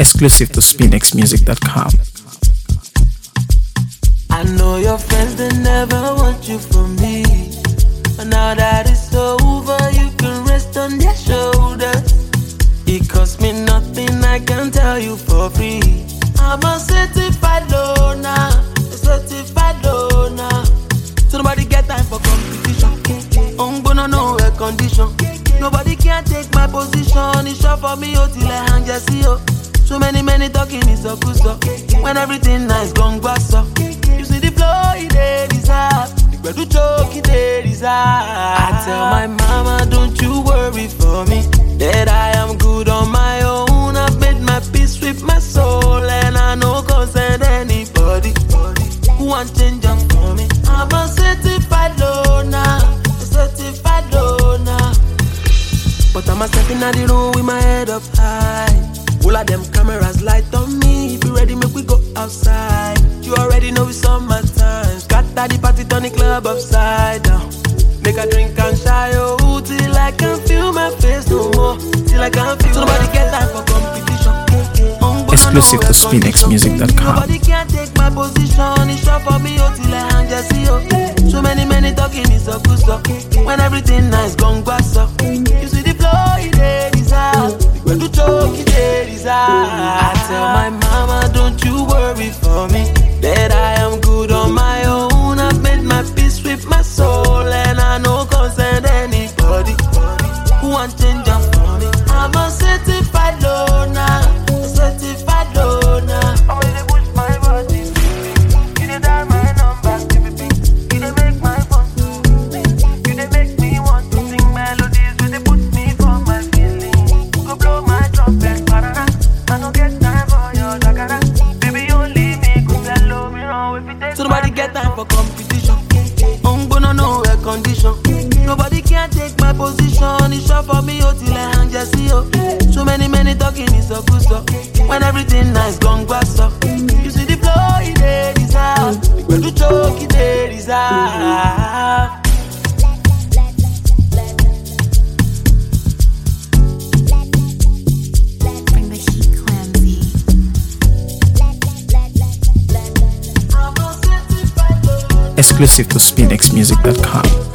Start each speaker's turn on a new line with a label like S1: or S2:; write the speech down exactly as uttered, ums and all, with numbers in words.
S1: Exclusive to spinx music dot com.
S2: I know your friends, they never want you for me, but now that it's over, you can rest on their shoulders. It costs me nothing, I can tell you for free. I'm a certified loner, a certified loner. So nobody get time for competition. I'm gonna know a condition. Nobody can take my position. It's short for me, oh, till I hang just see you. So many, many talking is a good so. When everything nice, gone bass up. You see the flow, it is up. The bed do choke, it is up. I tell my mama, don't you worry for me, that I am good on my own. I've made my peace with my soul, and I no concern anybody who want change them for me. I'm a certified loner, a certified loner. But I'm a stepping out the room with my head up high. All of them cameras light on me. If you ready, make we go outside. You already know it's summertime. Scatter the party, turn the club upside down. Make a drink and shy, oh, till I can feel my face no more. Till I can feel. So nobody get time for competition.
S1: Exclusive to spinx music dot com.
S2: Nobody can take my position. It's short for me, oh, till I hang just see you. So many, many talking is a good stuff. When everything nice, gone bass up. You see the flow, it is out. When you choke, it is out. I tell my mama, don't you worry for me, that I am good on my own. I've made my peace with my soul, and I no concern anybody who want change them for me. I'm a certified loner, a certified loner. I'm gonna push my body. You did dial my number, you did make my phone too. You did make me want to sing melodies, you did put me for my feelings. Go blow my trumpet, parara. I don't get time for your dagara. Baby, only me could tell me wrong if it takes. So nobody get time for competition. I'm gonna know a condition. Nobody can take my position. It's short for me, oh, till I hang just see you. So many, many talking is a good stuff. When everything nice, gone bass up. You see the flow, it is out. When you choke, it is out.
S3: Bring the heat, Clancy.
S1: Exclusive to spinx music dot com.